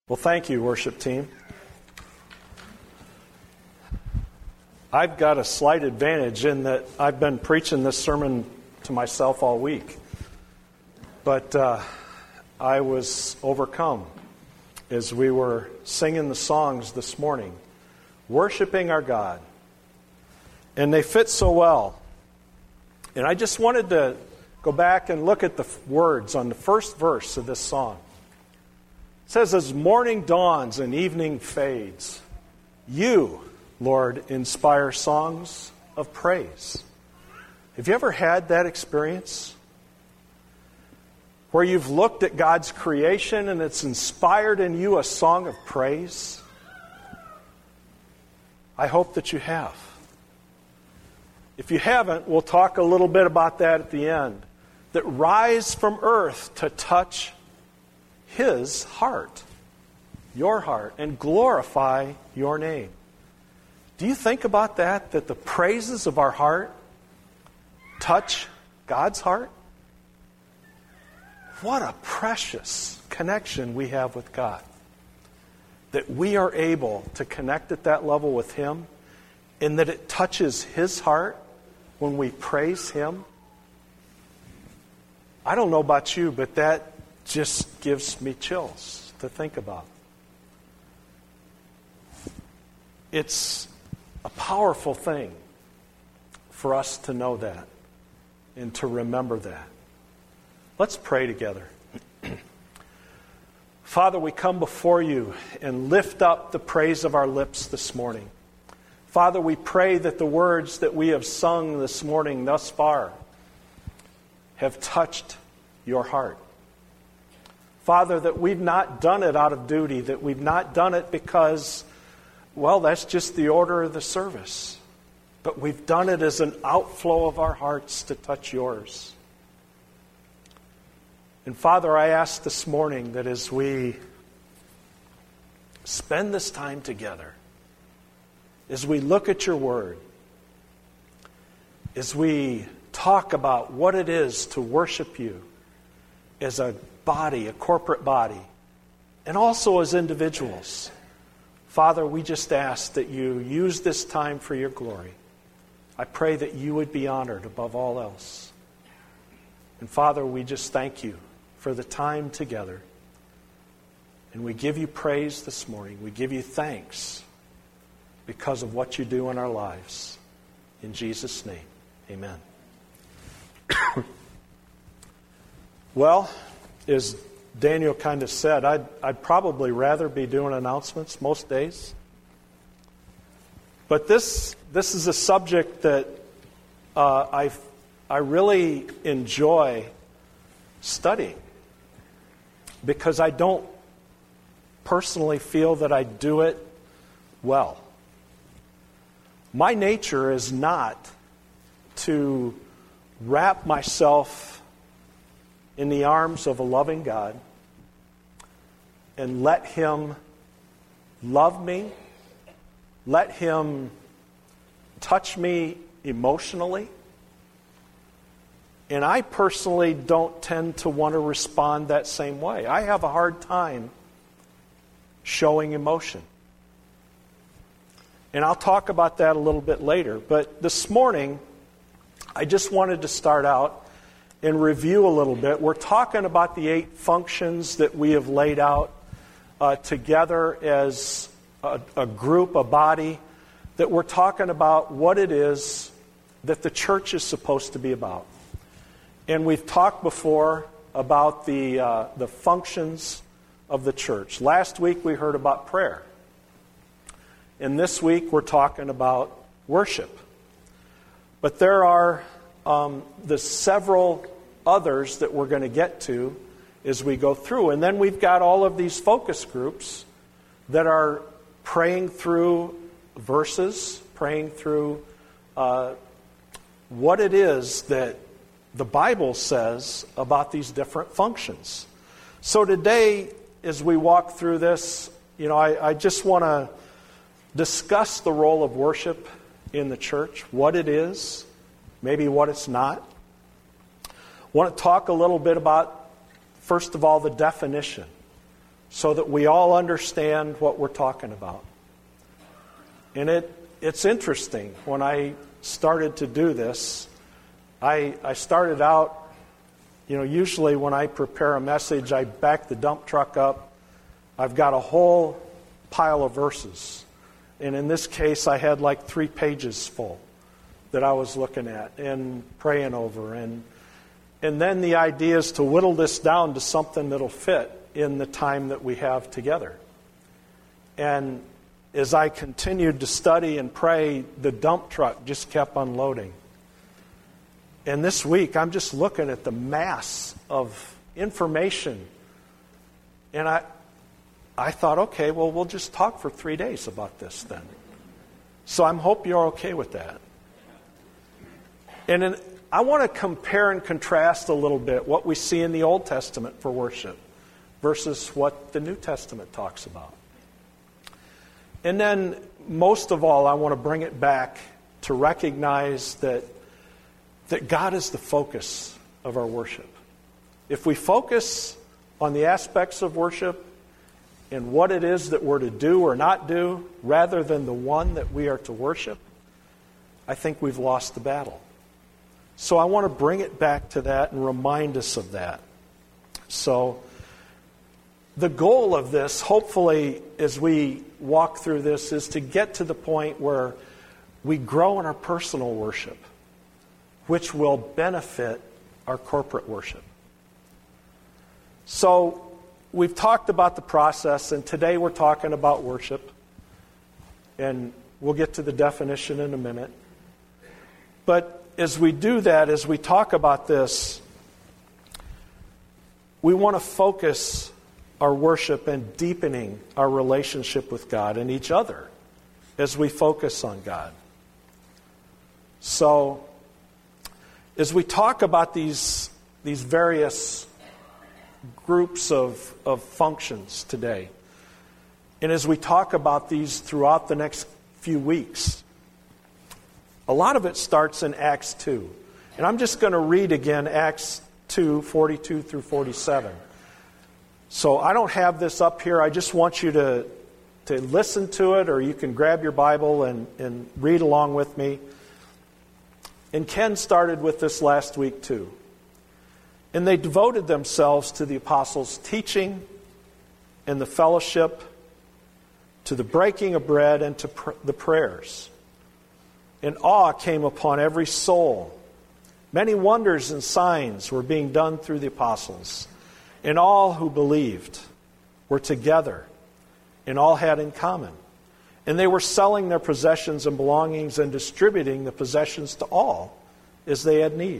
Well, thank you, worship team. I've got a slight advantage in that I've been preaching this sermon to myself all week. But I was overcome as we were singing the songs this morning, worshiping our God. And they fit so well. And I just wanted to go back and look at the words on the first verse of this song. It says, as morning dawns and evening fades, you, Lord, inspire songs of praise. Have you ever had that experience? Where you've looked at God's creation and it's inspired in you a song of praise? I hope that you have. If you haven't, we'll talk a little bit about that at the end. That rise from earth to touch His heart, your heart, and glorify your name. Do you think about that? That the praises of our heart touch God's heart? What a precious connection we have with God. That we are able to connect at that level with Him, and that it touches His heart when we praise Him. I don't know about you, but that just gives me chills to think about. It's a powerful thing for us to know that and to remember that. Let's pray together. Father, we come before you and lift up the praise of our lips this morning. Father, we pray that the words that we have sung this morning thus far have touched your heart. Father, that we've not done it out of duty, that we've not done it because, well, that's just the order of the service. But we've done it as an outflow of our hearts to touch yours. And Father, I ask this morning that as we spend this time together, as we look at your word, as we talk about what it is to worship you as a body, a corporate body, and also as individuals. Father, we just ask that you use this time for your glory. I pray that you would be honored above all else. And Father, we just thank you for the time together. And we give you praise this morning. We give you thanks because of what you do in our lives. In Jesus' name, amen. Well, as Daniel kind of said, I'd probably rather be doing announcements most days. But this is a subject that I really enjoy studying because I don't personally feel that I do it well. My nature is not to wrap myself in the arms of a loving God and let Him love me, let Him touch me emotionally. And I personally don't tend to want to respond that same way. I have a hard time showing emotion. And I'll talk about that a little bit later. But this morning, I just wanted to start out and review a little bit. We're talking about the 8 functions that we have laid out together as a group, a body, that we're talking about what it is that the church is supposed to be about. And we've talked before about the functions of the church. Last week we heard about prayer. And this week we're talking about worship. But there are the several others that we're going to get to as we go through. And then we've got all of these focus groups that are praying through verses, praying through what it is that the Bible says about these different functions. So today, as we walk through this, I just want to discuss the role of worship in the church, what it is, maybe what it's not. I want to talk a little bit about, first of all, the definition. so that we all understand what we're talking about. And it's interesting. When I started to do this, I started out, usually when I prepare a message, I back the dump truck up. I've got a whole pile of verses. And in this case, I had like 3 pages full that I was looking at and praying over. And then the idea is to whittle this down to something that'll fit in the time that we have together. And as I continued to study and pray, the dump truck just kept unloading. And this week, I'm just looking at the mass of information. And I thought, okay, well, we'll just talk for 3 days about this then. So I hope you're okay with that. And I want to compare and contrast a little bit what we see in the Old Testament for worship versus what the New Testament talks about. And then, most of all, I want to bring it back to recognize that God is the focus of our worship. If we focus on the aspects of worship and what it is that we're to do or not do, rather than the one that we are to worship, I think we've lost the battle. So I want to bring it back to that and remind us of that. So the goal of this, hopefully, as we walk through this, is to get to the point where we grow in our personal worship, which will benefit our corporate worship. So we've talked about the process, and today we're talking about worship. And we'll get to the definition in a minute. But as we do that, as we talk about this, we want to focus our worship and deepening our relationship with God and each other as we focus on God. So, as we talk about these various groups of functions today, and as we talk about these throughout the next few weeks, a lot of it starts in Acts 2. And I'm just going to read again Acts 2, 42 through 47. So I don't have this up here. I just want you to listen to it, or you can grab your Bible and read along with me. And Ken started with this last week too. And they devoted themselves to the apostles' teaching and the fellowship, to the breaking of bread and to the prayers. And awe came upon every soul. Many wonders and signs were being done through the apostles. And all who believed were together, and all had in common. And they were selling their possessions and belongings and distributing the possessions to all as they had need.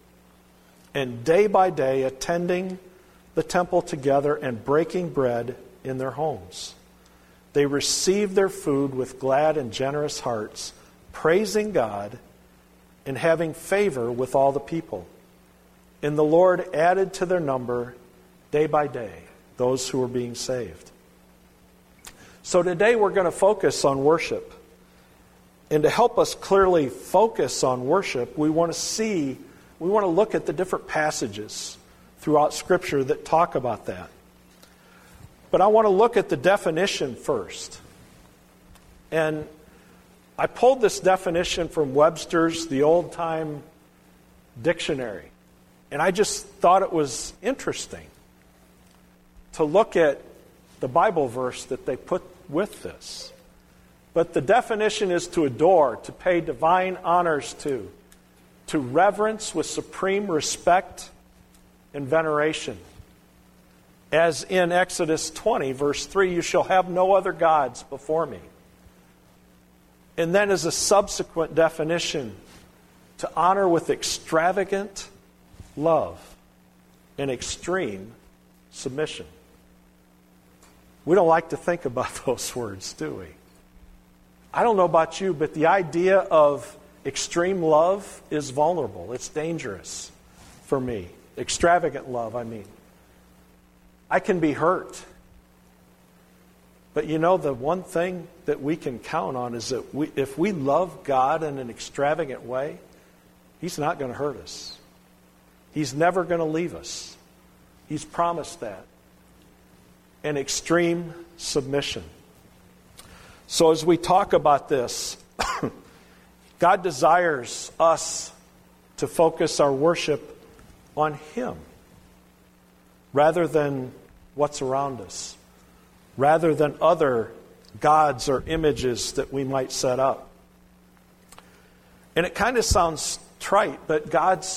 And day by day attending the temple together and breaking bread in their homes. They received their food with glad and generous hearts, praising God and having favor with all the people. And the Lord added to their number day by day those who were being saved. So today we're going to focus on worship. And to help us clearly focus on worship, we want to look at the different passages throughout Scripture that talk about that. But I want to look at the definition first. And I pulled this definition from Webster's, the Old Time Dictionary. And I just thought it was interesting to look at the Bible verse that they put with this. But the definition is to adore, to pay divine honors to reverence with supreme respect and veneration. As in Exodus 20, verse 3, you shall have no other gods before me. And then as a subsequent definition, to honor with extravagant love and extreme submission. We don't like to think about those words, do we? I don't know about you, but the idea of extreme love is vulnerable. It's dangerous for me. Extravagant love, I mean. I can be hurt. But the one thing that we can count on is that if we love God in an extravagant way, He's not going to hurt us. He's never going to leave us. He's promised that. and extreme submission. So as we talk about this, God desires us to focus our worship on Him rather than what's around us, rather than other gods or images that we might set up. And it kind of sounds trite, but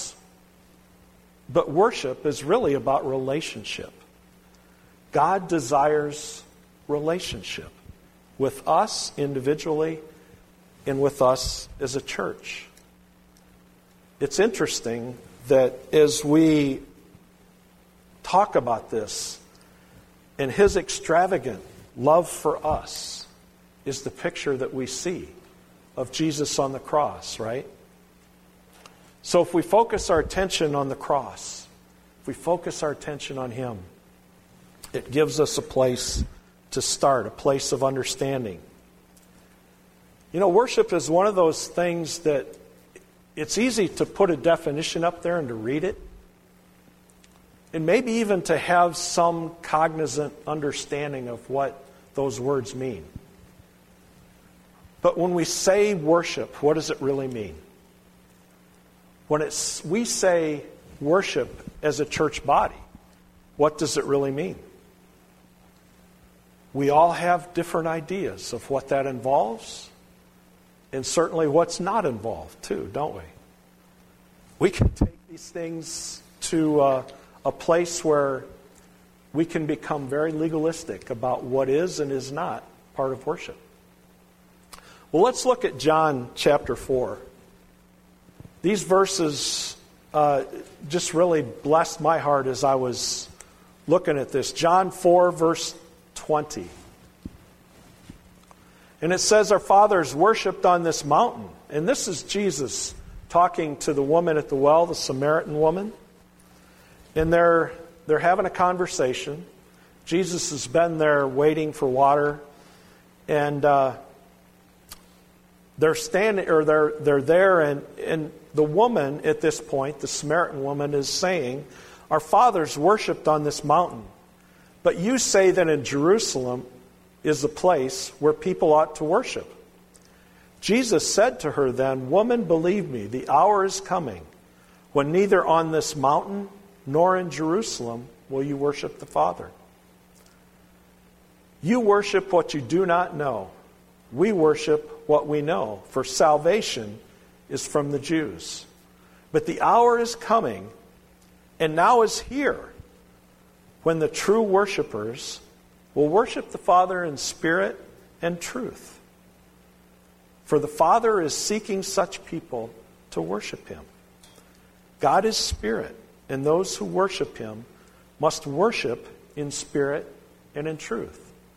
worship is really about relationship. God desires relationship with us individually and with us as a church. It's interesting that as we talk about this, and His extravagant love for us is the picture that we see of Jesus on the cross, right? So if we focus our attention on the cross, if we focus our attention on Him, it gives us a place to start, a place of understanding. You know, worship is one of those things that it's easy to put a definition up there and to read it, and maybe even to have some cognizant understanding of what those words mean. But when we say worship, what does it really mean? When we say worship as a church body, what does it really mean? We all have different ideas of what that involves, and certainly what's not involved too, don't we? We can take these things to a place where we can become very legalistic about what is and is not part of worship. Well, let's look at John chapter 4. These verses just really blessed my heart as I was looking at this. John 4, verse 20. And it says, our fathers worshipped on this mountain. And this is Jesus talking to the woman at the well, the Samaritan woman. And they're having a conversation. Jesus has been there waiting for water. And they're standing, or they're there, and the woman at this point, the Samaritan woman, is saying, our fathers worshipped on this mountain, but you say that in Jerusalem is the place where people ought to worship. Jesus said to her then, woman, believe me, the hour is coming when neither on this mountain nor in Jerusalem will you worship the Father. You worship what you do not know. We worship what we know, for salvation is from the Jews. But the hour is coming, and now is here, when the true worshipers will worship the Father in spirit and truth. For the Father is seeking such people to worship Him. God is spirit, and those who worship Him must worship in spirit and in truth.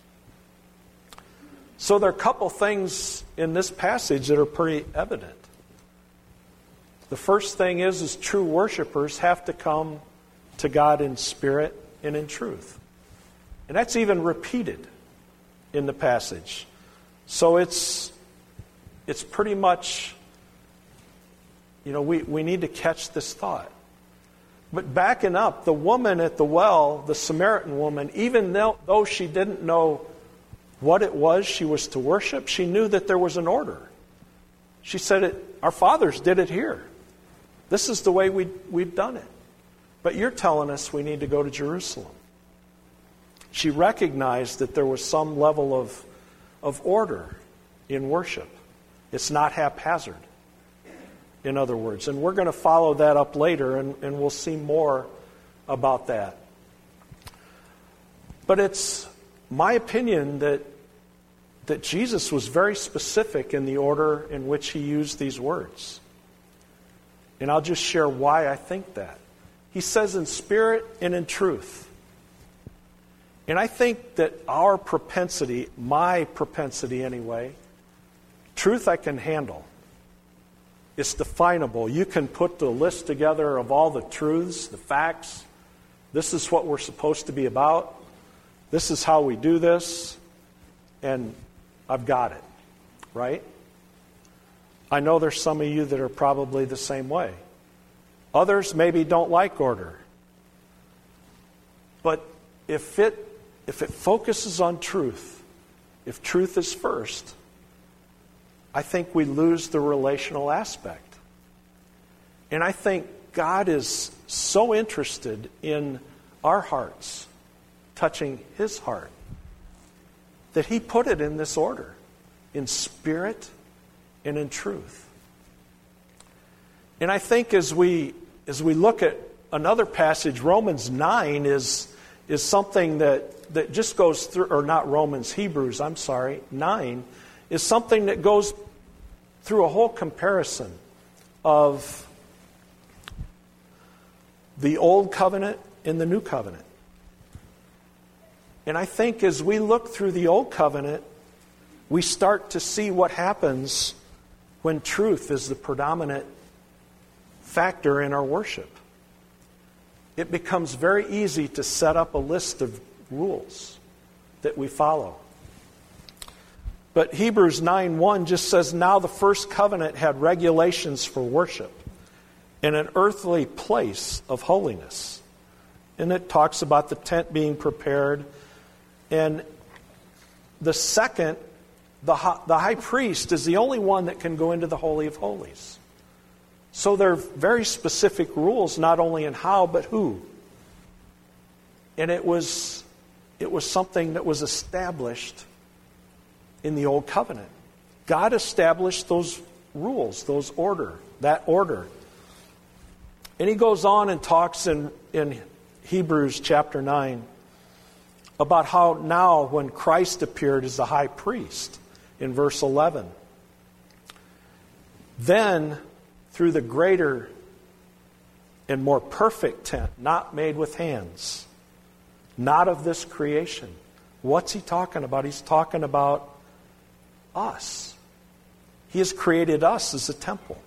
So there are a couple things in this passage that are pretty evident. The first thing is true worshipers have to come to God in spirit and in truth. And that's even repeated in the passage. So it's pretty much, we need to catch this thought. But backing up, the woman at the well, the Samaritan woman, even though she didn't know what it was she was to worship, she knew that there was an order. She said, our fathers did it here. This is the way we've done it. But you're telling us we need to go to Jerusalem. She recognized that there was some level of order in worship. It's not haphazard, in other words. And we're going to follow that up later, and we'll see more about that. But it's my opinion that Jesus was very specific in the order in which He used these words. And I'll just share why I think that. He says in spirit and in truth. And I think that our propensity, my propensity anyway, truth I can handle. It's definable. You can put the list together of all the truths, the facts. This is what we're supposed to be about. This is how we do this. And I've got it. Right? I know there's some of you that are probably the same way. Others maybe don't like order. But if it if it focuses on truth, if truth is first, I think we lose the relational aspect. And I think God is so interested in our hearts touching His heart that He put it in this order, in spirit and in truth. And I think as we look at another passage, Romans 9 is something that just goes through, or not Romans, Hebrews, 9 is something that goes through a whole comparison of the Old Covenant and the New Covenant. And I think as we look through the Old Covenant, we start to see what happens when truth is the predominant factor in our worship. It becomes very easy to set up a list of rules that we follow. But Hebrews 9:1 just says, now the first covenant had regulations for worship in an earthly place of holiness. And it talks about the tent being prepared. And the second, the high priest is the only one that can go into the Holy of Holies. So there are very specific rules, not only in how, but who. And it was something that was established in the Old Covenant. God established those rules, that order. And He goes on and talks in Hebrews chapter 9 about how now when Christ appeared as the high priest in verse 11, then through the greater and more perfect tent, not made with hands, not of this creation. What's He talking about? He's talking about us. He has created us as a temple.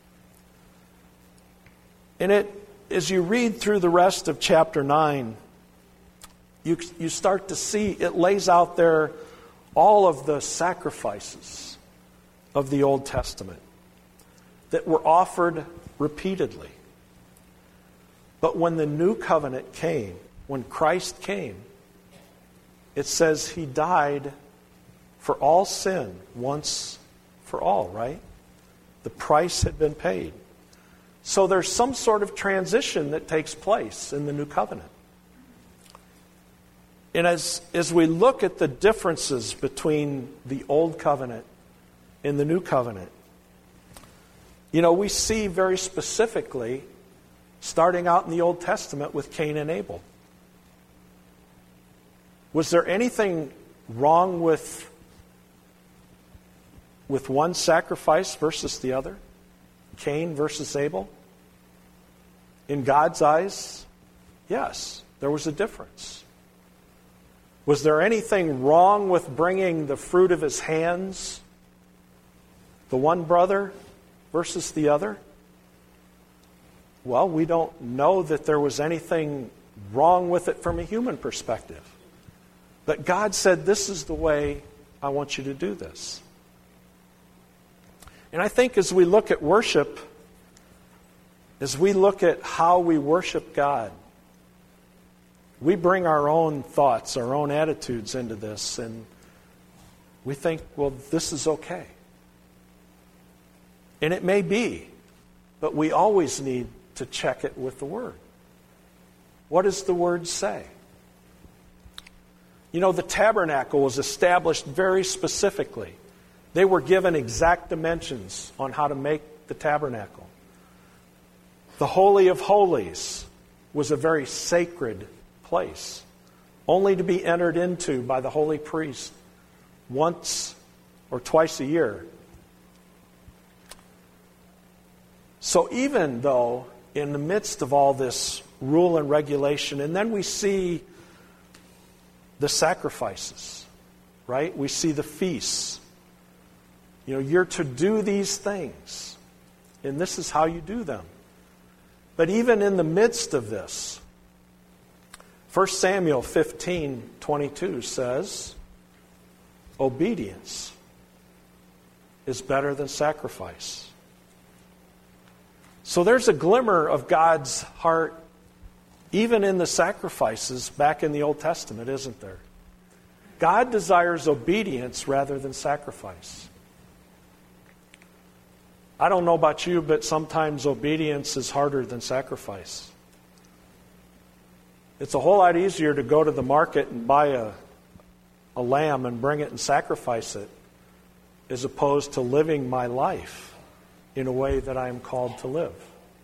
And as you read through the rest of chapter 9, you start to see it lays out there all of the sacrifices of the Old Testament that were offered repeatedly. But when the new covenant came, when Christ came, it says He died for all sin once for all, right? The price had been paid. So there's some sort of transition that takes place in the new covenant. And as we look at the differences between the Old Covenant and the New Covenant, we see very specifically, starting out in the Old Testament with Cain and Abel. Was there anything wrong with one sacrifice versus the other? Cain versus Abel? In God's eyes, yes, there was a difference. Was there anything wrong with bringing the fruit of his hands, the one brother versus the other? Well, we don't know that there was anything wrong with it from a human perspective. But God said, this is the way I want you to do this. And I think as we look at worship, as we look at how we worship God, we bring our own thoughts, our own attitudes into this, and we think, well, this is okay. And it may be, but we always need to check it with the Word. What does the Word say? The tabernacle was established very specifically. They were given exact dimensions on how to make the tabernacle. The Holy of Holies was a very sacred place, only to be entered into by the holy priest once or twice a year. So even though in the midst of all this rule and regulation, and then we see the sacrifices, right? We see the feasts. You're to do these things, and this is how you do them. But even in the midst of this, 1 Samuel 15:22 says, obedience is better than sacrifice. So there's a glimmer of God's heart even in the sacrifices back in the Old Testament, isn't there? God desires obedience rather than sacrifice. I don't know about you, but sometimes obedience is harder than sacrifice. It's a whole lot easier to go to the market and buy a lamb and bring it and sacrifice it, as opposed to living my life in a way that I am called to live.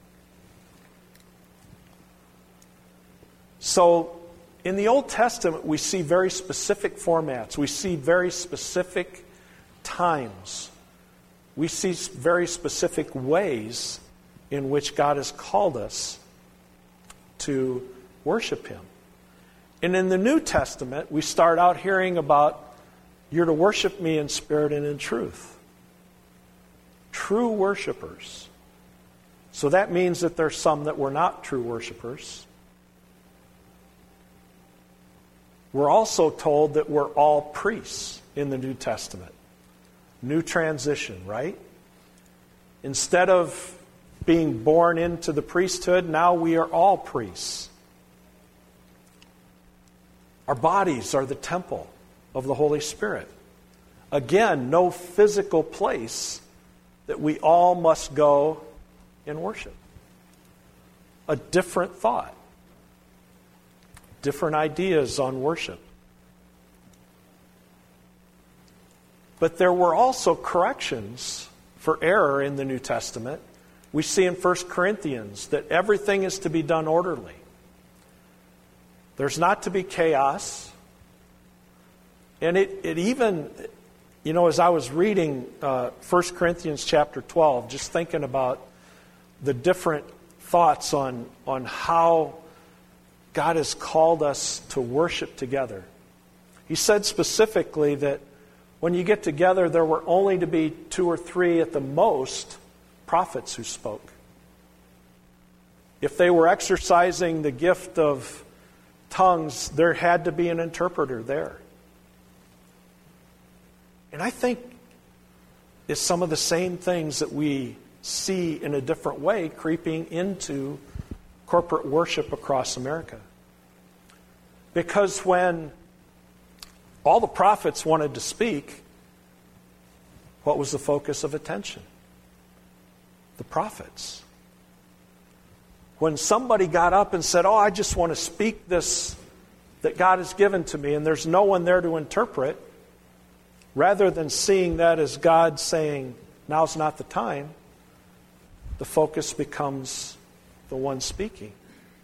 So, in the Old Testament, we see very specific formats. We see very specific times. We see very specific ways in which God has called us to worship Him. And in the New Testament, we start out hearing about, you're to worship me in spirit and in truth. True worshipers. So that means that there's some that were not true worshipers. We're also told that we're all priests in the New Testament. New transition, right? Instead of being born into the priesthood, now we are all priests. Our bodies are the temple of the Holy Spirit. Again, no physical place that we all must go and worship. A different thought. Different ideas on worship. But there were also corrections for error in the New Testament. We see in 1 Corinthians that everything is to be done orderly. There's not to be chaos. And it even, as I was reading 1 Corinthians chapter 12, just thinking about the different thoughts on how God has called us to worship together. He said specifically that when you get together, there were only to be 2 or 3 at the most prophets who spoke. If they were exercising the gift of tongues, there had to be an interpreter there. And I think it's some of the same things that we see in a different way creeping into corporate worship across America. Because when all the prophets wanted to speak, what was the focus of attention? The prophets. When somebody got up and said, I just want to speak this that God has given to me, and there's no one there to interpret, rather than seeing that as God saying, now's not the time, the focus becomes the one speaking.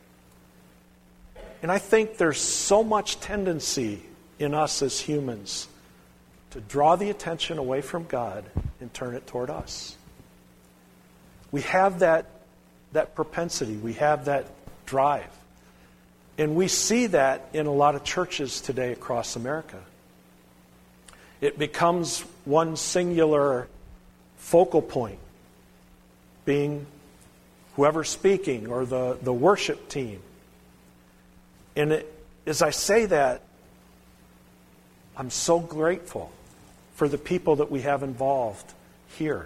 And I think there's so much tendency in us as humans to draw the attention away from God and turn it toward us. We have that propensity. We have that drive. And we see that in a lot of churches today across America. It becomes one singular focal point, being whoever's speaking or the worship team. And as I say that, I'm so grateful for the people that we have involved here.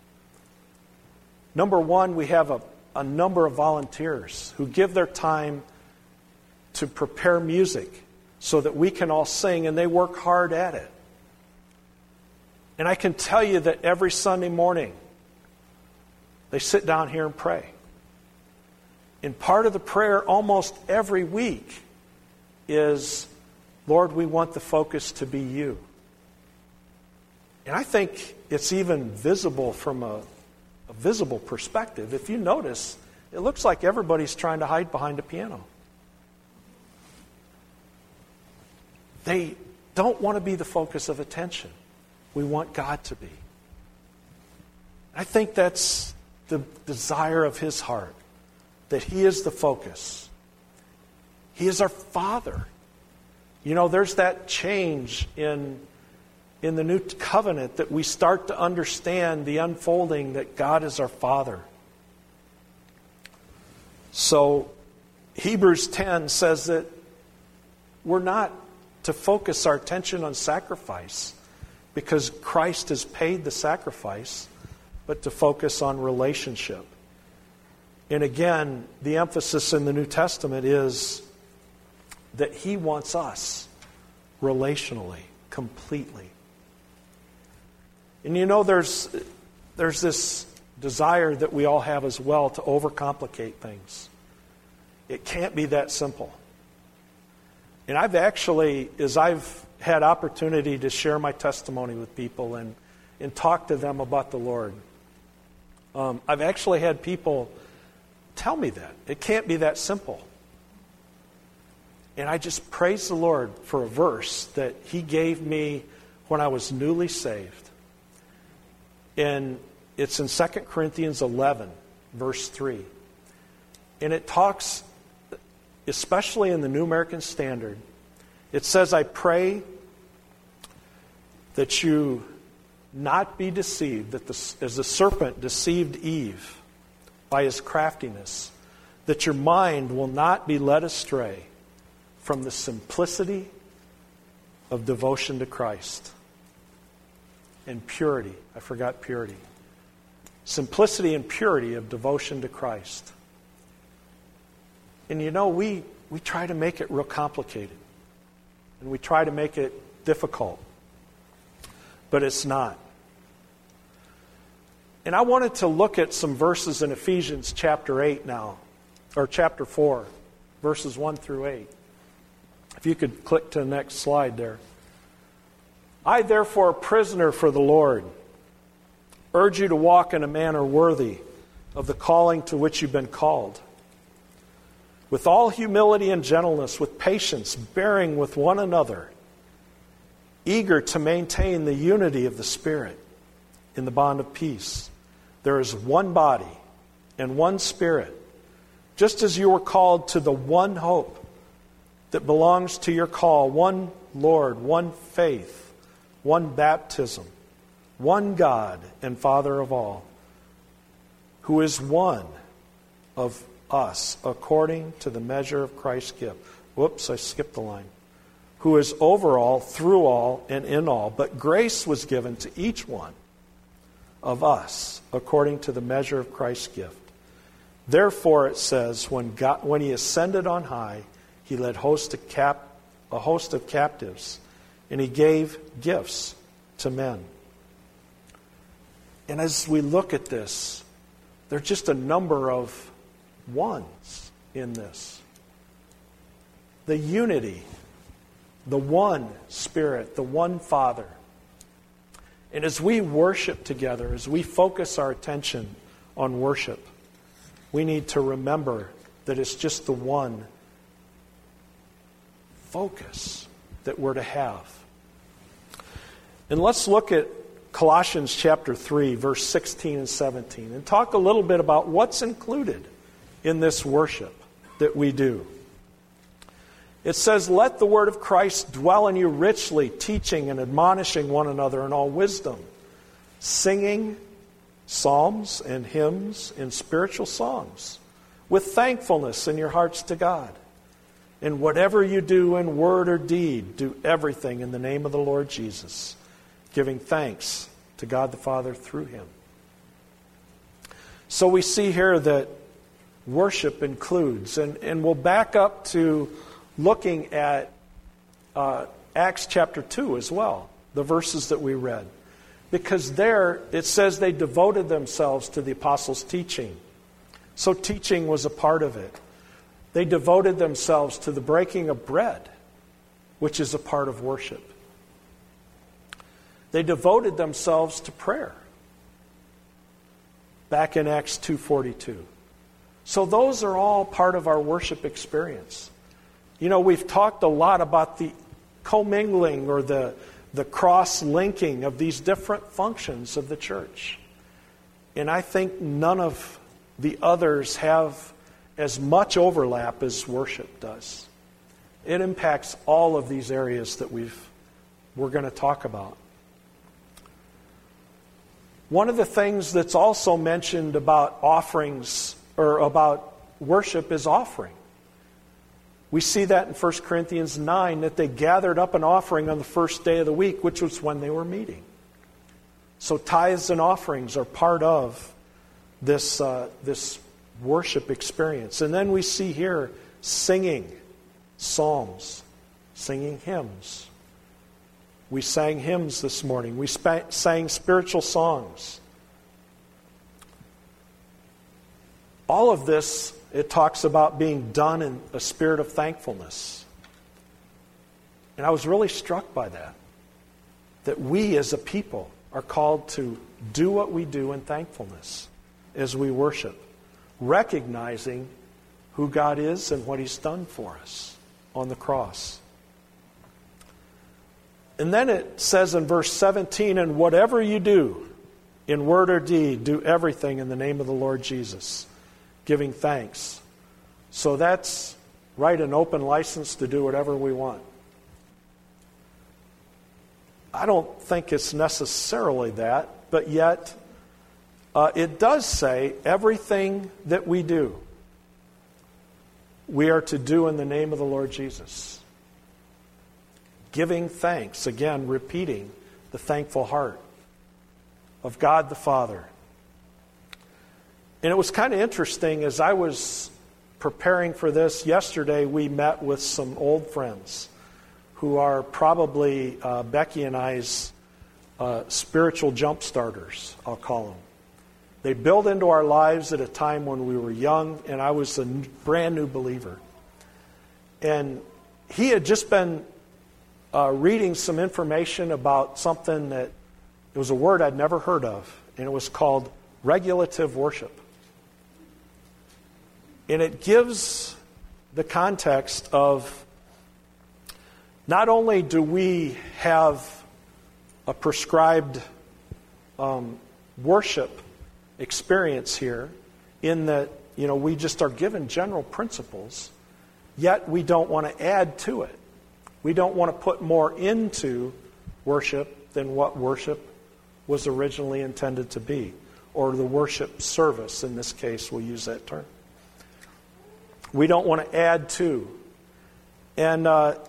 Number one, we have a number of volunteers who give their time to prepare music so that we can all sing, and they work hard at it. And I can tell you that every Sunday morning, they sit down here and pray. And part of the prayer almost every week is, Lord, we want the focus to be you. And I think it's even visible from a visible perspective. If you notice, it looks like everybody's trying to hide behind a piano. They don't want to be the focus of attention. We want God to be. I think that's the desire of His heart, that He is the focus. He is our Father. There's that change in the new covenant that we start to understand the unfolding that God is our Father. So Hebrews 10 says that we're not to focus our attention on sacrifice because Christ has paid the sacrifice, but to focus on relationship. And again, the emphasis in the New Testament is that He wants us relationally, completely. And you know, there's this desire that we all have as well to overcomplicate things. It can't be that simple. And I've actually, as I've had opportunity to share my testimony with people and talk to them about the Lord, I've actually had people tell me that. It can't be that simple. And I just praise the Lord for a verse that He gave me when I was newly saved. And it's in 2 Corinthians 11, verse 3. And it talks, especially in the New American Standard, it says, I pray that you not be deceived, that as the serpent deceived Eve by his craftiness, that your mind will not be led astray from the simplicity of devotion to Christ. And purity. I forgot purity. Simplicity and purity of devotion to Christ. And you know, we try to make it real complicated. And we try to make it difficult. But it's not. And I wanted to look at some verses in Ephesians chapter 8 now. Or chapter 4. Verses 1 through 8. If you could click to the next slide there. I, therefore, a prisoner for the Lord, urge you to walk in a manner worthy of the calling to which you've been called, with all humility and gentleness, with patience, bearing with one another, eager to maintain the unity of the Spirit in the bond of peace. There is one body and one Spirit, just as you were called to the one hope that belongs to your call, one Lord, one faith, one baptism, one God and Father of all, who is one of us according to the measure of Christ's gift. Whoops, I skipped the line. Who is over all, through all, and in all. But grace was given to each one of us according to the measure of Christ's gift. Therefore, it says, when He ascended on high, He led a host of captives, and He gave gifts to men. And as we look at this, there are just a number of ones in this. The unity, the one Spirit, the one Father. And as we worship together, as we focus our attention on worship, we need to remember that it's just the one focus that we're to have. And let's look at Colossians chapter 3, verse 16 and 17, and talk a little bit about what's included in this worship that we do. It says, let the word of Christ dwell in you richly, teaching and admonishing one another in all wisdom, singing psalms and hymns and spiritual songs, with thankfulness in your hearts to God. And whatever you do in word or deed, do everything in the name of the Lord Jesus, giving thanks to God the Father through Him. So we see here that worship includes, and we'll back up to looking at Acts chapter 2 as well, the verses that we read. Because there it says they devoted themselves to the apostles' teaching. So teaching was a part of it. They devoted themselves to the breaking of bread, which is a part of worship. They devoted themselves to prayer. Back in Acts 2:42. So those are all part of our worship experience. You know, we've talked a lot about the commingling or the cross-linking of these different functions of the church. And I think none of the others have as much overlap as worship does. It impacts all of these areas that we're going to talk about. One of the things that's also mentioned about offerings or about worship is offering. We see that in 1 Corinthians 9, that they gathered up an offering on the first day of the week, which was when they were meeting. So tithes and offerings are part of this worship experience. And then we see here singing psalms, singing hymns, We sang hymns this morning. We sang spiritual songs. All of this, it talks about being done in a spirit of thankfulness. And I was really struck by that we as a people are called to do what we do in thankfulness as we worship, recognizing who God is and what He's done for us on the cross. And then it says in verse 17, and whatever you do, in word or deed, do everything in the name of the Lord Jesus, giving thanks. So that's right, an open license to do whatever we want. I don't think it's necessarily that, but yet it does say everything that we do, we are to do in the name of the Lord Jesus. Giving thanks, again, repeating the thankful heart of God the Father. And it was kind of interesting, as I was preparing for this yesterday, we met with some old friends who are probably Becky and I's spiritual jump starters, I'll call them. They built into our lives at a time when we were young, and I was a brand new believer. And he had just been reading some information about something that, it was a word I'd never heard of, and it was called regulative worship. And it gives the context of not only do we have a prescribed worship experience here, in that, we just are given general principles, yet we don't want to add to it. We don't want to put more into worship than what worship was originally intended to be, or the worship service, in this case, we'll use that term. We don't want to add to. And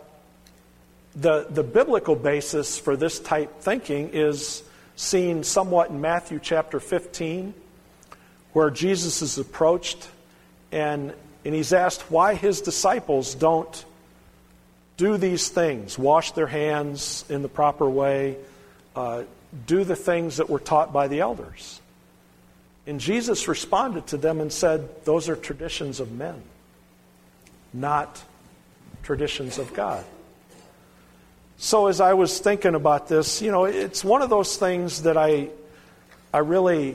the biblical basis for this type thinking is seen somewhat in Matthew chapter 15, where Jesus is approached and he's asked why his disciples don't do these things, wash their hands in the proper way, do the things that were taught by the elders. And Jesus responded to them and said, those are traditions of men, not traditions of God. So as I was thinking about this, it's one of those things that I really,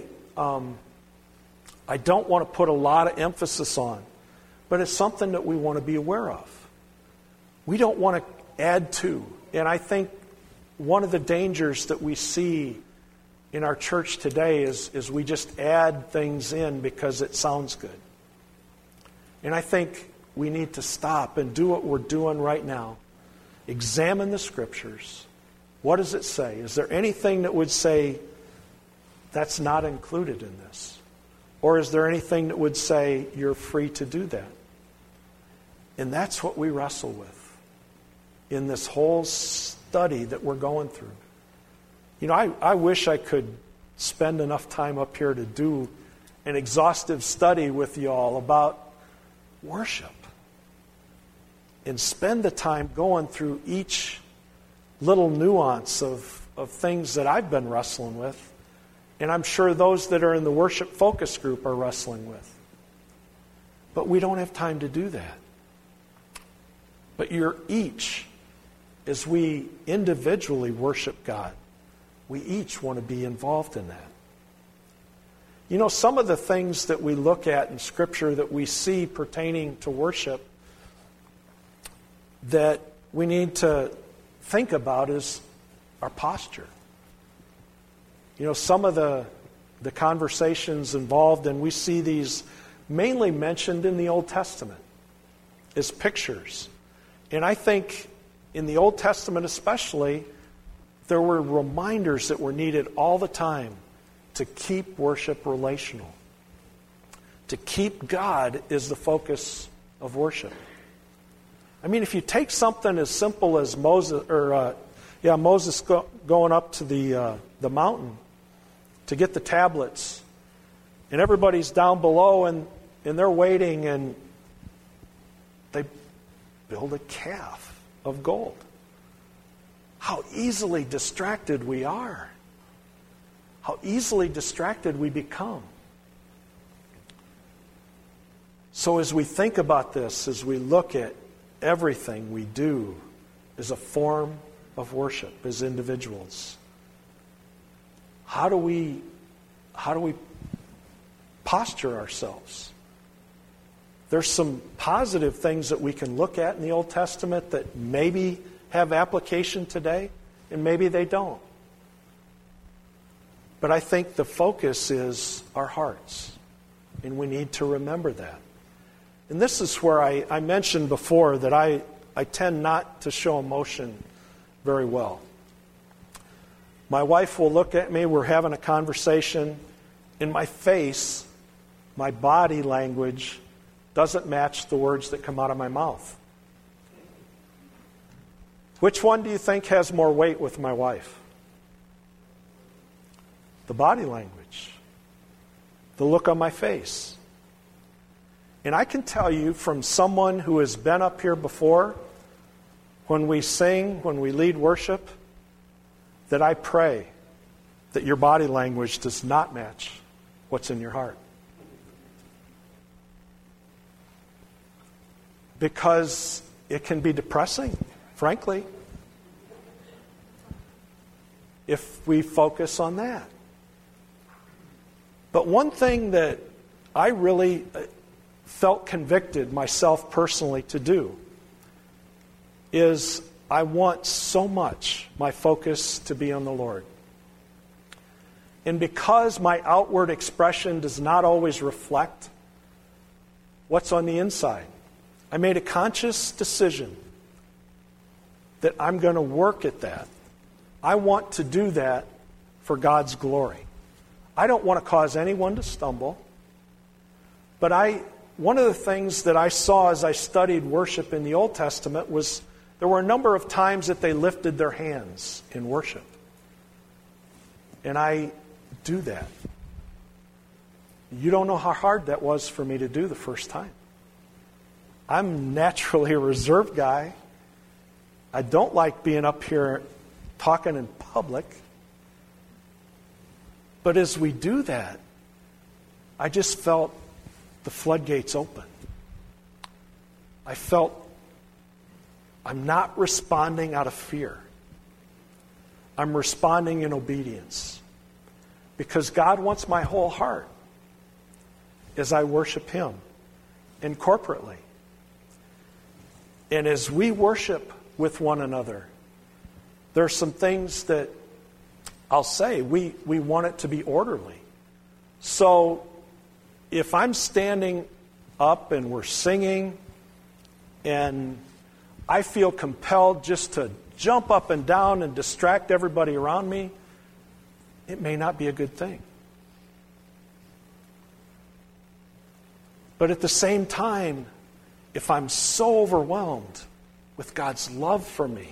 I don't want to put a lot of emphasis on, but it's something that we want to be aware of. We don't want to add to. And I think one of the dangers that we see in our church today is we just add things in because it sounds good. And I think we need to stop and do what we're doing right now. Examine the Scriptures. What does it say? Is there anything that would say that's not included in this? Or is there anything that would say you're free to do that? And that's what we wrestle with in this whole study that we're going through. I wish I could spend enough time up here to do an exhaustive study with you all about worship and spend the time going through each little nuance of things that I've been wrestling with, and I'm sure those that are in the worship focus group are wrestling with. But we don't have time to do that. But you're each, as we individually worship God, we each want to be involved in that. Some of the things that we look at in Scripture that we see pertaining to worship that we need to think about is our posture. Some of the conversations involved, and we see these mainly mentioned in the Old Testament as pictures. And I think in the Old Testament especially, there were reminders that were needed all the time to keep worship relational, to keep God as the focus of worship. I mean, if you take something as simple as Moses going up to the mountain to get the tablets, and everybody's down below and they're waiting, and they build a calf of gold. how easily distracted we are. How easily distracted we become. So as we think about this, as we look at everything we do as a form of worship as individuals, how do we posture ourselves? There's some positive things that we can look at in the Old Testament that maybe have application today, and maybe they don't. But I think the focus is our hearts, and we need to remember that. And this is where I mentioned before that I tend not to show emotion very well. My wife will look at me, we're having a conversation, in my face, my body language doesn't match the words that come out of my mouth. Which one do you think has more weight with my wife? The body language. The look on my face. And I can tell you from someone who has been up here before, when we sing, when we lead worship, that I pray that your body language does not match what's in your heart. Because it can be depressing, frankly, if we focus on that. But one thing that I really felt convicted myself personally to do is I want so much my focus to be on the Lord. And because my outward expression does not always reflect what's on the inside, I made a conscious decision that I'm going to work at that. I want to do that for God's glory. I don't want to cause anyone to stumble. But one of the things that I saw as I studied worship in the Old Testament was there were a number of times that they lifted their hands in worship. And I do that. You don't know how hard that was for me to do the first time. I'm naturally a reserved guy. I don't like being up here talking in public. But as we do that, I just felt the floodgates open. I felt I'm not responding out of fear. I'm responding in obedience. Because God wants my whole heart as I worship Him and corporately. And as we worship with one another, there are some things that I'll say we want it to be orderly. So if I'm standing up and we're singing and I feel compelled just to jump up and down and distract everybody around me, it may not be a good thing. But at the same time, if I'm so overwhelmed with God's love for me,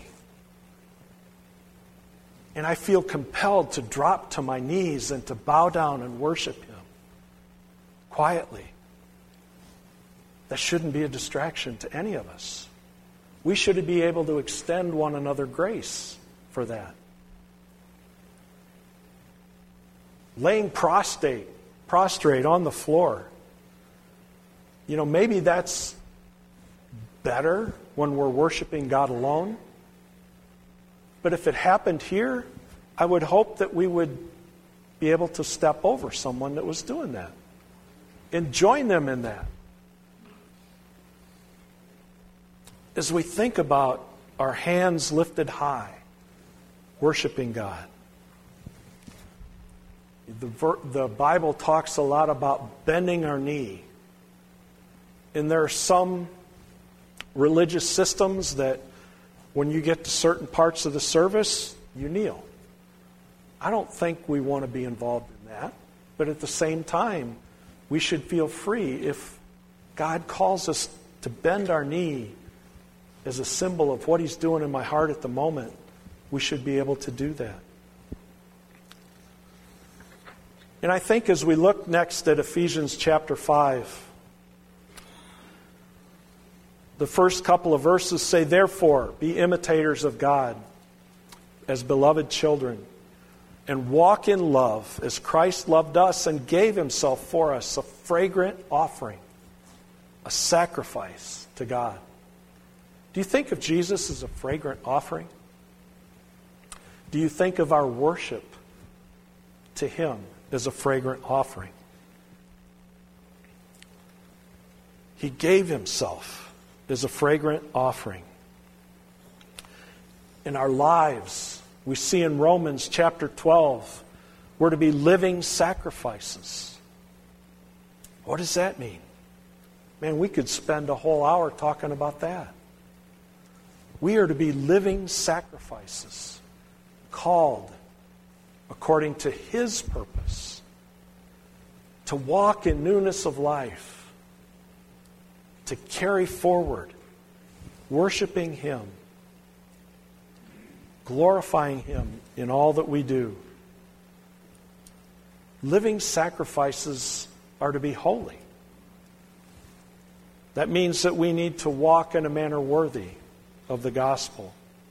and I feel compelled to drop to my knees and to bow down and worship Him quietly, that shouldn't be a distraction to any of us. We should be able to extend one another grace for that. Laying prostrate on the floor. Maybe that's better when we're worshiping God alone. But if it happened here, I would hope that we would be able to step over someone that was doing that and join them in that. As we think about our hands lifted high, worshiping God, the Bible talks a lot about bending our knee. And there are some religious systems that when you get to certain parts of the service, you kneel. I don't think we want to be involved in that. But at the same time, we should feel free if God calls us to bend our knee as a symbol of what He's doing in my heart at the moment. We should be able to do that. And I think as we look next at Ephesians chapter 5, the first couple of verses say, "Therefore, be imitators of God as beloved children and walk in love as Christ loved us and gave himself for us, a fragrant offering, a sacrifice to God. Do you think of Jesus as a fragrant offering? Do you think of our worship to him as a fragrant offering? He gave himself as a fragrant offering. In our lives, we see in Romans chapter 12, we're to be living sacrifices. What does that mean? Man, we could spend a whole hour talking about that. We are to be living sacrifices, called according to his purpose, to walk in newness of life, to carry forward, worshiping him, glorifying him in all that we do. Living sacrifices are to be holy. That means that we need to walk in a manner worthy of the gospel.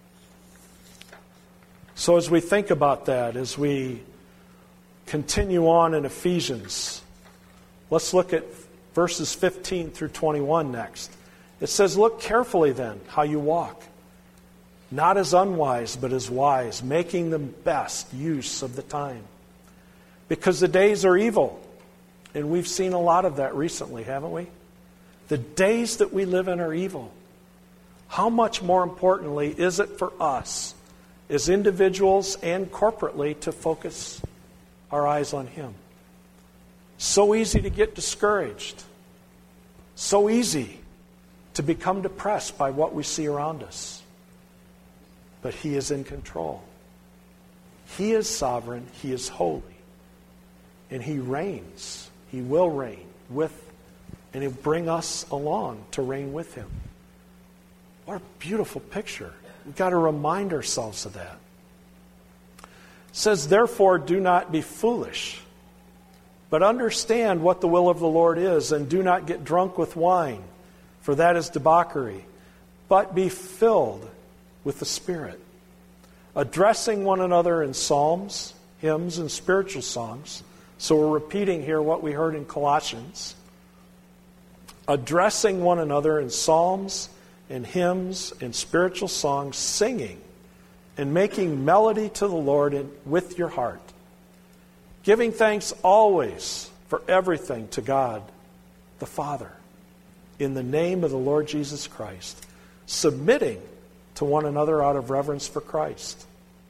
So as we think about that, as we continue on in Ephesians, let's look at verses 15 through 21 next. It says, "Look carefully then how you walk, not as unwise, but as wise, making the best use of the time. Because the days are evil." And we've seen a lot of that recently, haven't we? The days that we live in are evil. How much more importantly is it for us as individuals and corporately to focus our eyes on him? So easy to get discouraged. So easy to become depressed by what we see around us. But he is in control. He is sovereign. He is holy. And he reigns. He will reign and he'll bring us along to reign with him. What a beautiful picture. We've got to remind ourselves of that. It says, "Therefore do not be foolish, but understand what the will of the Lord is, and do not get drunk with wine, for that is debauchery, but be filled with the Spirit, addressing one another in psalms, hymns, and spiritual songs." So we're repeating here what we heard in Colossians. Addressing one another in psalms and hymns and spiritual songs, singing and making melody to the Lord with your heart, giving thanks always for everything to God the Father, in the name of the Lord Jesus Christ, submitting to one another out of reverence for Christ.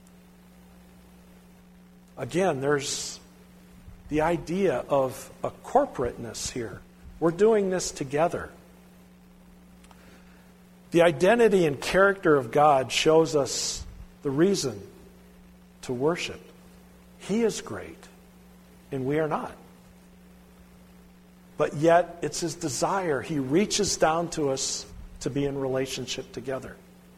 Again, there's the idea of a corporateness here. We're doing this together. The identity and character of God shows us the reason to worship. He is great, and we are not. But yet, it's his desire. He reaches down to us to be in relationship together.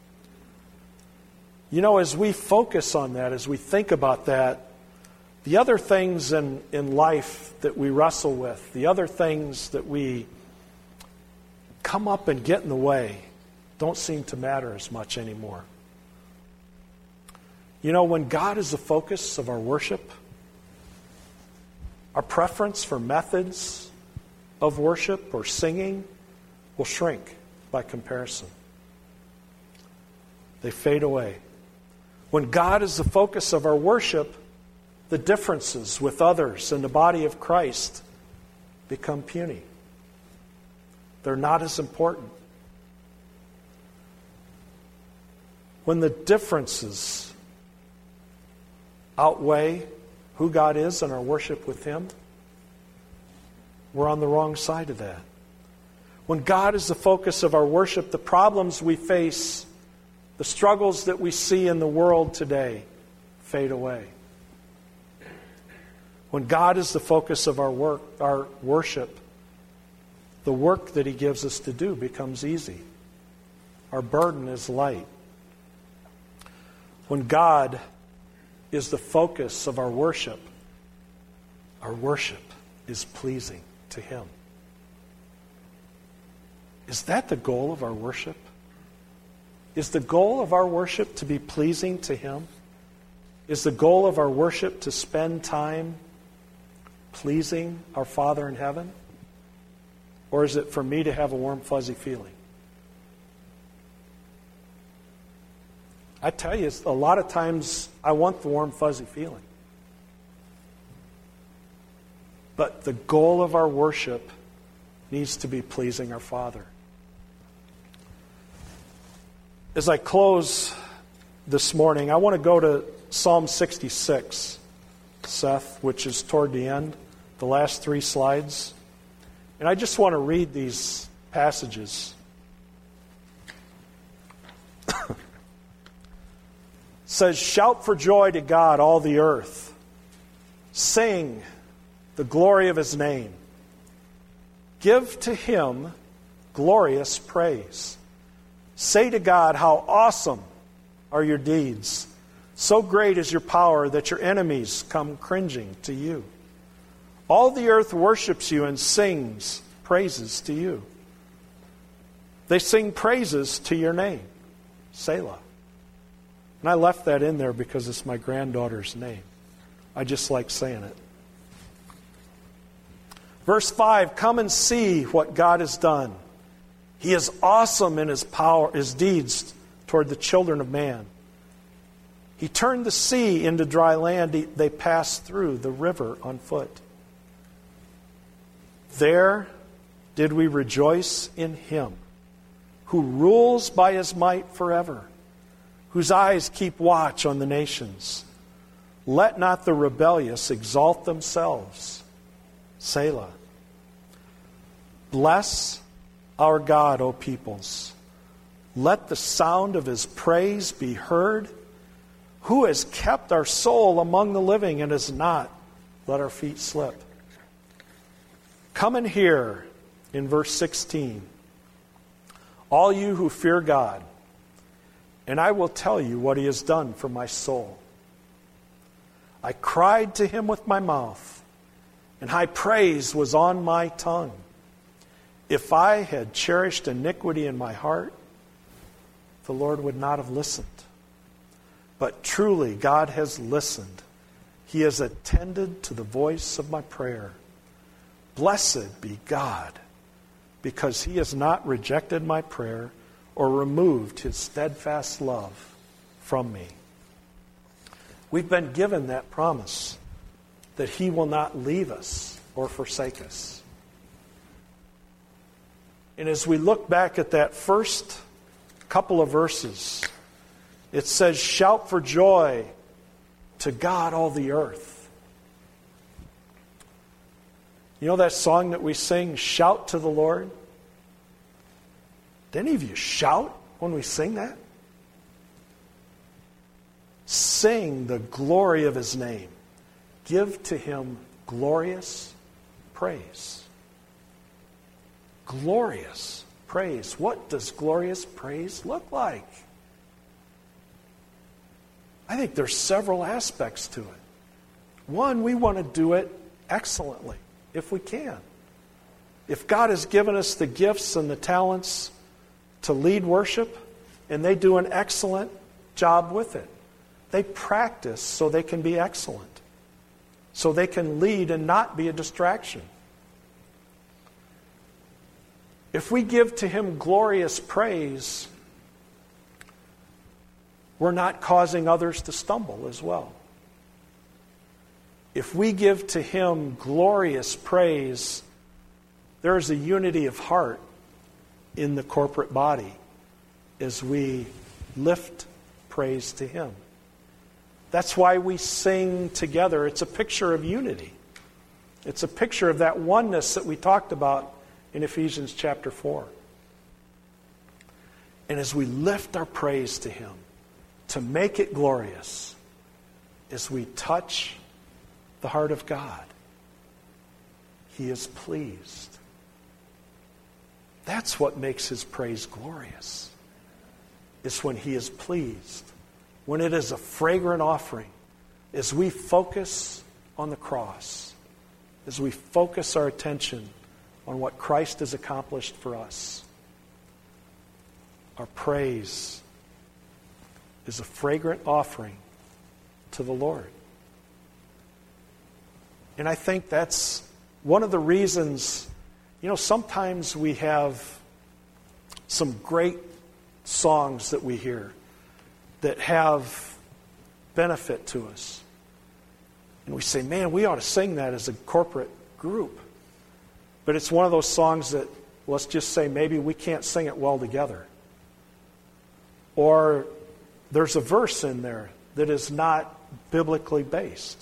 You know, as we focus on that, as we think about that, the other things in life that we wrestle with, the other things that we come up and get in the way, don't seem to matter as much anymore. You know, when God is the focus of our worship, our preference for methods of worship or singing will shrink by comparison. They fade away. When God is the focus of our worship, the differences with others in the body of Christ become puny. They're not as important. When the differences outweigh who God is and our worship with him, we're on the wrong side of that. When God is the focus of our worship, the problems we face, the struggles that we see in the world today fade away. When God is the focus of our worship, the work that he gives us to do becomes easy. Our burden is light. When God is the focus of our worship is pleasing to him. Is that the goal of our worship? Is the goal of our worship to be pleasing to him? Is the goal of our worship to spend time pleasing our Father in heaven? Or is it for me to have a warm, fuzzy feeling? I tell you, a lot of times I want the warm, fuzzy feeling. But the goal of our worship needs to be pleasing our Father. As I close this morning, I want to go to Psalm 66, Seth, which is toward the end, the last 3 slides. And I just want to read these passages. It says, "Shout for joy to God, all the earth. Sing the glory of His name. Give to Him glorious praise. Say to God, how awesome are your deeds. So great is your power that your enemies come cringing to you. All the earth worships you and sings praises to you. They sing praises to your name, Selah." And I left that in there because it's my granddaughter's name. I just like saying it. Verse 5, "Come and see what God has done. He is awesome in His power, His deeds toward the children of man. He turned the sea into dry land. They passed through the river on foot. There did we rejoice in Him, who rules by His might forever, whose eyes keep watch on the nations. Let not the rebellious exalt themselves. Selah. Bless our God, O peoples. Let the sound of His praise be heard. Who has kept our soul among the living and has not let our feet slip? Come and hear," in verse 16, "all you who fear God, and I will tell you what He has done for my soul. I cried to Him with my mouth, and high praise was on my tongue. If I had cherished iniquity in my heart, the Lord would not have listened. But truly God has listened. He has attended to the voice of my prayer. Blessed be God, because He has not rejected my prayer or removed His steadfast love from me." We've been given that promise that He will not leave us or forsake us. And as we look back at that first couple of verses, it says, "Shout for joy to God, all the earth." You know that song that we sing, "Shout to the Lord"? Do any of you shout when we sing that? Sing the glory of His name. Give to Him glorious praise. Glorious praise. What does glorious praise look like? I think there's several aspects to it. One, we want to do it excellently, if we can. If God has given us the gifts and the talents to lead worship, and they do an excellent job with it, they practice so they can be excellent, so they can lead and not be a distraction. If we give to Him glorious praise, we're not causing others to stumble as well. If we give to Him glorious praise, there is a unity of heart in the corporate body as we lift praise to Him. That's why we sing together. It's a picture of unity. It's a picture of that oneness that we talked about in Ephesians chapter 4. And as we lift our praise to Him, to make it glorious, as we touch the heart of God, He is pleased. That's what makes His praise glorious. It's when He is pleased, when it is a fragrant offering, as we focus on the cross, as we focus our attention on what Christ has accomplished for us. Our praise is a fragrant offering to the Lord. And I think that's one of the reasons, sometimes we have some great songs that we hear that have benefit to us. And we say, man, we ought to sing that as a corporate group. But it's one of those songs that, let's just say, maybe we can't sing it well together. Or there's a verse in there that is not biblically based.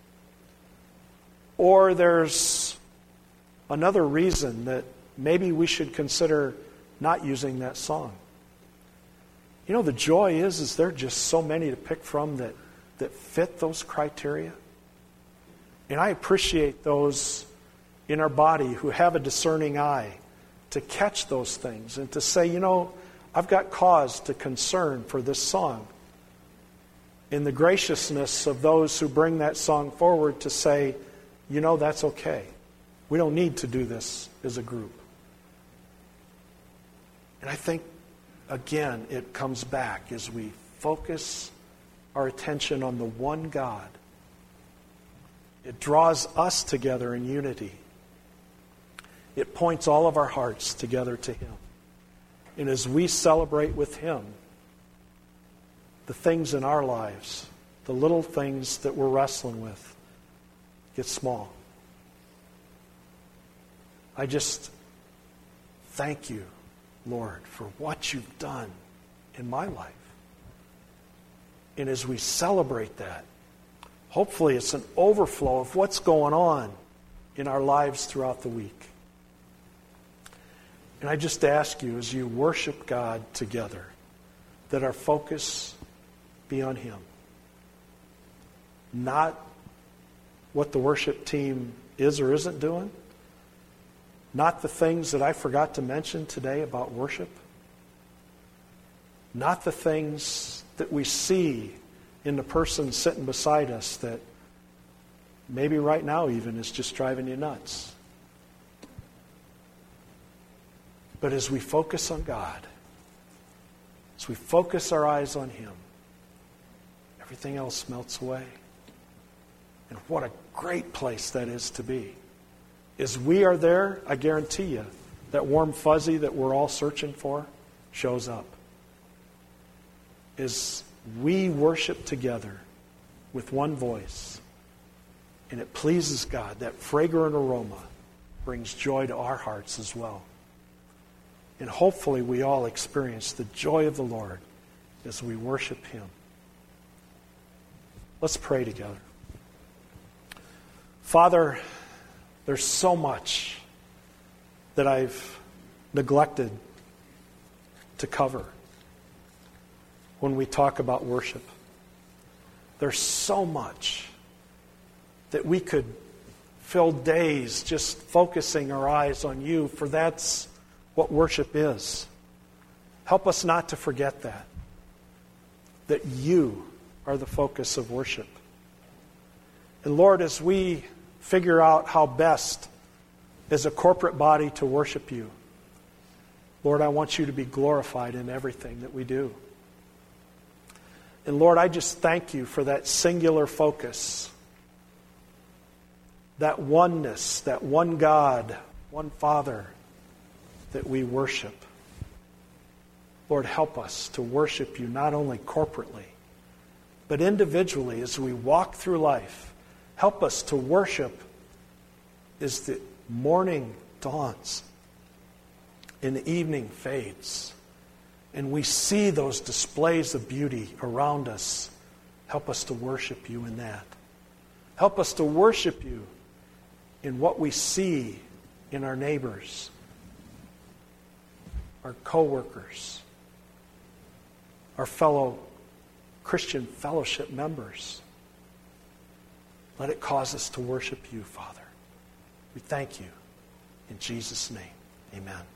Or there's another reason that maybe we should consider not using that song. The joy is there are just so many to pick from that fit those criteria. And I appreciate those in our body who have a discerning eye to catch those things and to say, I've got cause to concern for this song. In the graciousness of those who bring that song forward to say, that's okay. We don't need to do this as a group. And I think, again, it comes back as we focus our attention on the one God. It draws us together in unity. It points all of our hearts together to Him. And as we celebrate with Him, the things in our lives, the little things that we're wrestling with, get small. I just thank you, Lord, for what you've done in my life. And as we celebrate that, hopefully it's an overflow of what's going on in our lives throughout the week. And I just ask you, as you worship God together, that our focus be on Him. Not what the worship team is or isn't doing. Not the things that I forgot to mention today about worship. Not the things that we see in the person sitting beside us that maybe right now even is just driving you nuts. But as we focus on God, as we focus our eyes on Him, everything else melts away. And what a great place that is to be. As we are there, I guarantee you, that warm fuzzy that we're all searching for shows up. As we worship together with one voice, and it pleases God, that fragrant aroma brings joy to our hearts as well. And hopefully we all experience the joy of the Lord as we worship Him. Let's pray together. Father, there's so much that I've neglected to cover when we talk about worship. There's so much that we could fill days just focusing our eyes on You, for that's what worship is. Help us not to forget that You are the focus of worship. And Lord, as we figure out how best as a corporate body to worship You, Lord, I want You to be glorified in everything that we do. And Lord, I just thank You for that singular focus, that oneness, that one God, one Father that we worship. Lord, help us to worship You not only corporately, but individually as we walk through life. Help us to worship as the morning dawns and the evening fades, and we see those displays of beauty around us. Help us to worship You in that. Help us to worship You in what we see in our neighbors, our co-workers, our fellow Christian fellowship members. Let it cause us to worship You, Father. We thank You. In Jesus' name, amen.